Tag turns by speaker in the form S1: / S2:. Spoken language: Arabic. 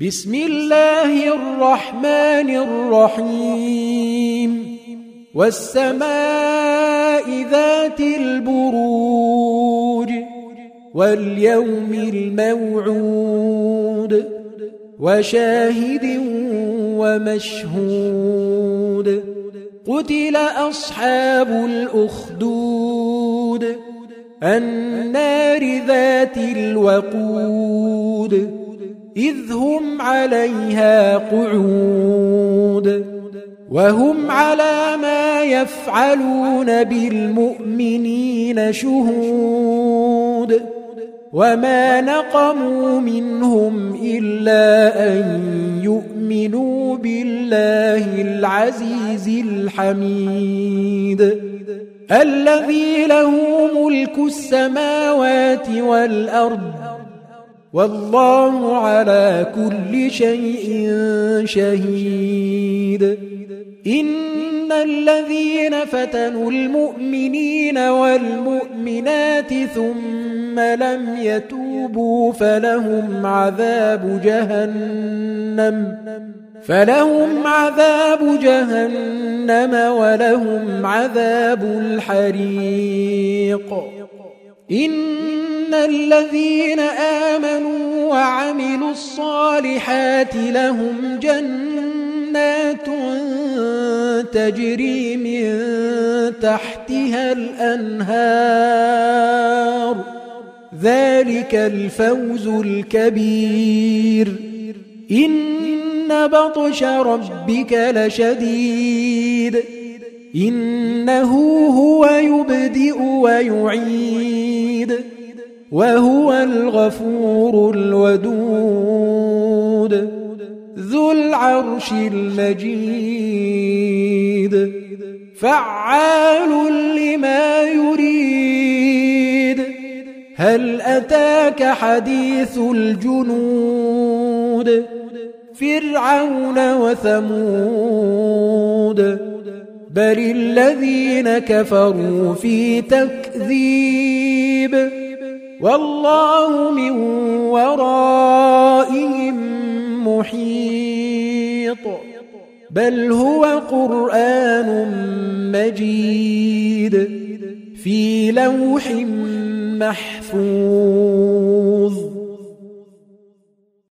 S1: بسم الله الرحمن الرحيم والسماء ذات البروج واليوم الموعود وشاهد ومشهود قتل أصحاب الأخدود النار ذات الوقود إذ هم عليها قعود وهم على ما يفعلون بالمؤمنين شهود وما نقموا منهم إلا أن يؤمنوا بالله العزيز الحميد الذي له ملك السماوات والأرض والله على كل شيء شهيد إن الذين فتنوا المؤمنين والمؤمنات ثم لم يتوبوا فلهم عذاب جهنم ولهم عذاب الحريق إن الذين آمنوا وعملوا الصالحات لهم جنات تجري من تحتها الأنهار ذلك الفوز الكبير إن بطش ربك لشديد إنه هو يبدئ ويعيد وهو الغفور الودود ذو العرش المجيد فعال لما يريد هل أتاك حديث الجنود فرعون وثمود بل الذين كفروا في تكذيب والله من ورائهم محيط بل هو قرآن مجيد في لوح محفوظ